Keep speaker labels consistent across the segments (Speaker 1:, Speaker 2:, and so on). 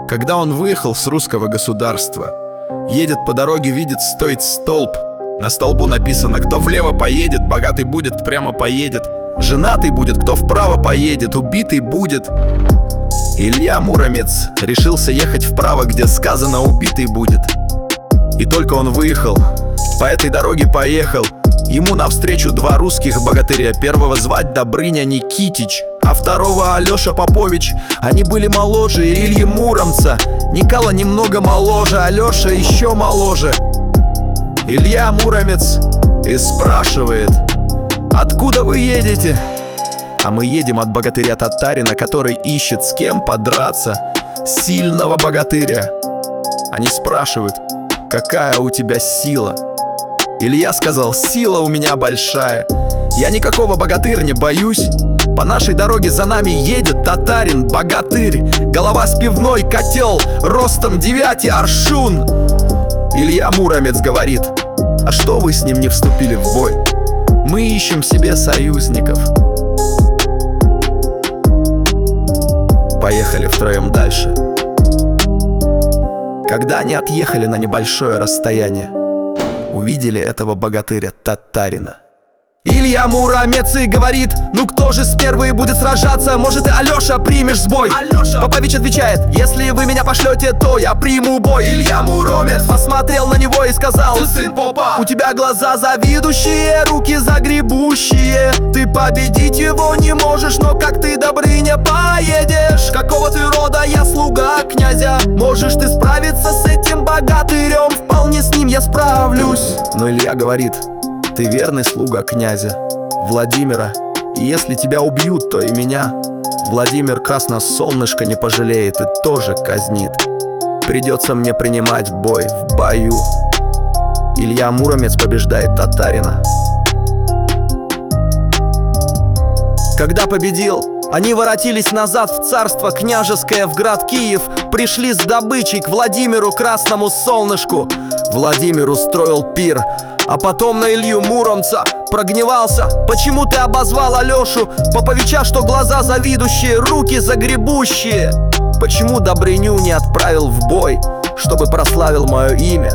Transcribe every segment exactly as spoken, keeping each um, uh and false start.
Speaker 1: Когда он выехал с русского государства, едет по дороге, видит, стоит столб. На столбу написано: кто влево поедет, богатый будет, прямо поедет. Женатый будет, кто вправо поедет, убитый будет. Илья Муромец решился ехать вправо, где сказано: убитый будет. И только он выехал, по этой дороге поехал, ему навстречу два русских богатыря. Первого звать Добрыня Никитич, а второго Алеша Попович. Они были моложе Ильи Муромца. Никола немного моложе, Алеша еще моложе. Илья Муромец и спрашивает: откуда вы едете? А мы едем от богатыря-татарина, который ищет с кем подраться. Сильного богатыря. Они спрашивают: какая у тебя сила? Илья сказал: сила у меня большая. Я никакого богатыря не боюсь. По нашей дороге за нами едет татарин, богатырь. Голова с пивной, котел, ростом девяти аршун. Илья Муромец говорит: а что вы с ним не вступили в бой? Мы ищем себе союзников. Поехали втроем дальше. Когда они отъехали на небольшое расстояние, увидели этого богатыря-татарина. Илья Муромец и говорит: ну кто же с первой будет сражаться? Может, ты, Алеша, примешь сбой? Алеша. Попович отвечает: если вы меня пошлете, то я приму бой. Илья Муромец посмотрел на него и сказал: ты сын попа, у тебя глаза завидующие, руки загребущие. Ты победить его не можешь, но как ты, Добрыня, поедешь? Какого ты рода? Я слуга князя. Можешь ты справиться с этим богатырем? Вполне с ним я справлюсь. Но Илья говорит: ты верный слуга князя Владимира, и если тебя убьют, то и меня Владимир Красносолнышко не пожалеет и тоже казнит. Придется мне принимать бой в бою. Илья Муромец побеждает татарина. Когда победил, они воротились назад в царство княжеское, в град Киев. Пришли с добычей к Владимиру Красному Солнышку. Владимир устроил пир, а потом на Илью Муромца прогневался. Почему ты обозвал Алешу Поповича, что глаза завидующие, руки загребущие? Почему Добрыню не отправил в бой, чтобы прославил мое имя?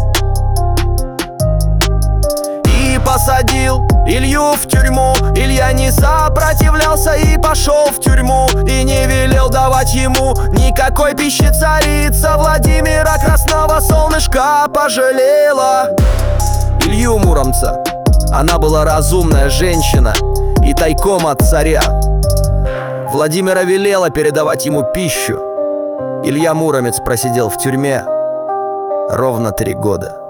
Speaker 1: И посадил Илью в тюрьму. Илья не сопротивлялся и пошел в тюрьму. И не велел давать ему никакой пищи. Царица Владимира Красного Солнышка пожалела Илью Муромца. Она была разумная женщина и тайком от царя Владимира велела передавать ему пищу. Илья Муромец просидел в тюрьме ровно три года.